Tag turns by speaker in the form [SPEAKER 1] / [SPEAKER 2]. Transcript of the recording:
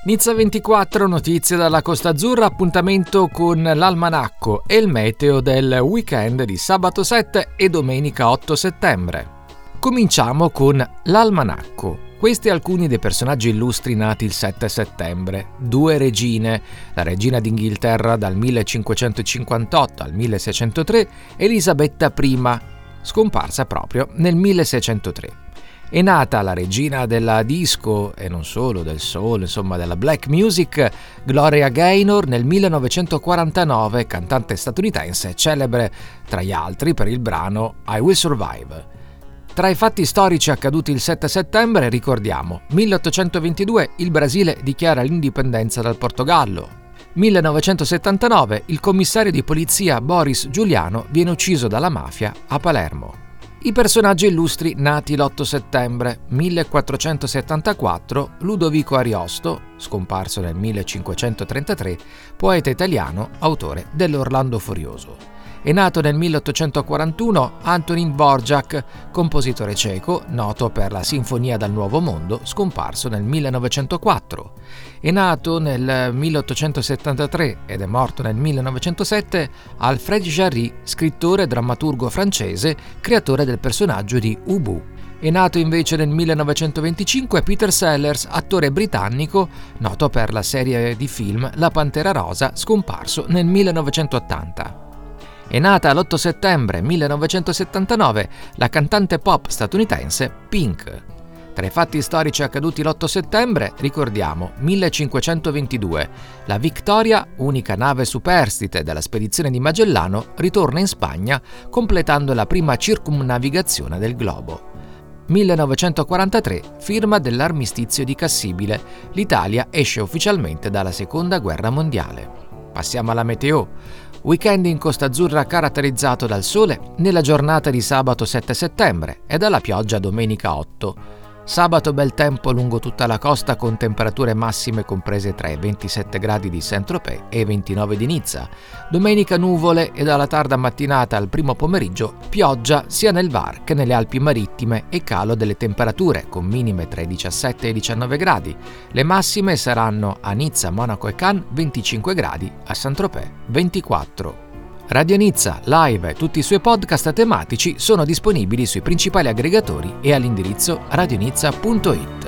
[SPEAKER 1] Nizza 24, notizie dalla Costa Azzurra, appuntamento con l'almanacco e il meteo del weekend di sabato 7 e domenica 8 settembre. Cominciamo con l'almanacco. Questi alcuni dei personaggi illustri nati il 7 settembre. 2 regine, la regina d'Inghilterra dal 1558 al 1603, Elisabetta I, scomparsa proprio nel 1603. È nata la regina della disco e non solo, del soul, insomma della black music, Gloria Gaynor nel 1949, cantante statunitense, celebre tra gli altri per il brano I Will Survive. Tra i fatti storici accaduti il 7 settembre ricordiamo 1822 il Brasile dichiara l'indipendenza dal Portogallo. 1979 il commissario di polizia Boris Giuliano viene ucciso dalla mafia a Palermo. I personaggi illustri nati l'8 settembre 1474, Ludovico Ariosto, scomparso nel 1533, poeta italiano, autore dell'Orlando Furioso. È nato nel 1841 Antonín Dvořák, compositore ceco, noto per la Sinfonia dal Nuovo Mondo, scomparso nel 1904. È nato nel 1873 ed è morto nel 1907 Alfred Jarry, scrittore e drammaturgo francese, creatore del personaggio di Ubu. È nato invece nel 1925 Peter Sellers, attore britannico, noto per la serie di film La Pantera Rosa, scomparso nel 1980. È nata l'8 settembre 1979 la cantante pop statunitense Pink. Tra i fatti storici accaduti l'8 settembre ricordiamo 1522. La Victoria, unica nave superstite della spedizione di Magellano, ritorna in Spagna completando la prima circumnavigazione del globo. 1943, firma dell'armistizio di Cassibile. L'Italia esce ufficialmente dalla Seconda Guerra Mondiale. Passiamo alla meteo. Weekend in Costa Azzurra caratterizzato dal sole nella giornata di sabato 7 settembre e dalla pioggia domenica 8. Sabato bel tempo lungo tutta la costa con temperature massime comprese tra i 27 gradi di Saint-Tropez e i 29 di Nizza. Domenica nuvole e dalla tarda mattinata al primo pomeriggio pioggia sia nel Var che nelle Alpi Marittime e calo delle temperature con minime tra i 17 e i 19 gradi. Le massime saranno a Nizza, Monaco e Cannes 25 gradi, a Saint-Tropez 24. Radio Nizza Live e tutti i suoi podcast tematici sono disponibili sui principali aggregatori e all'indirizzo radionizza.it.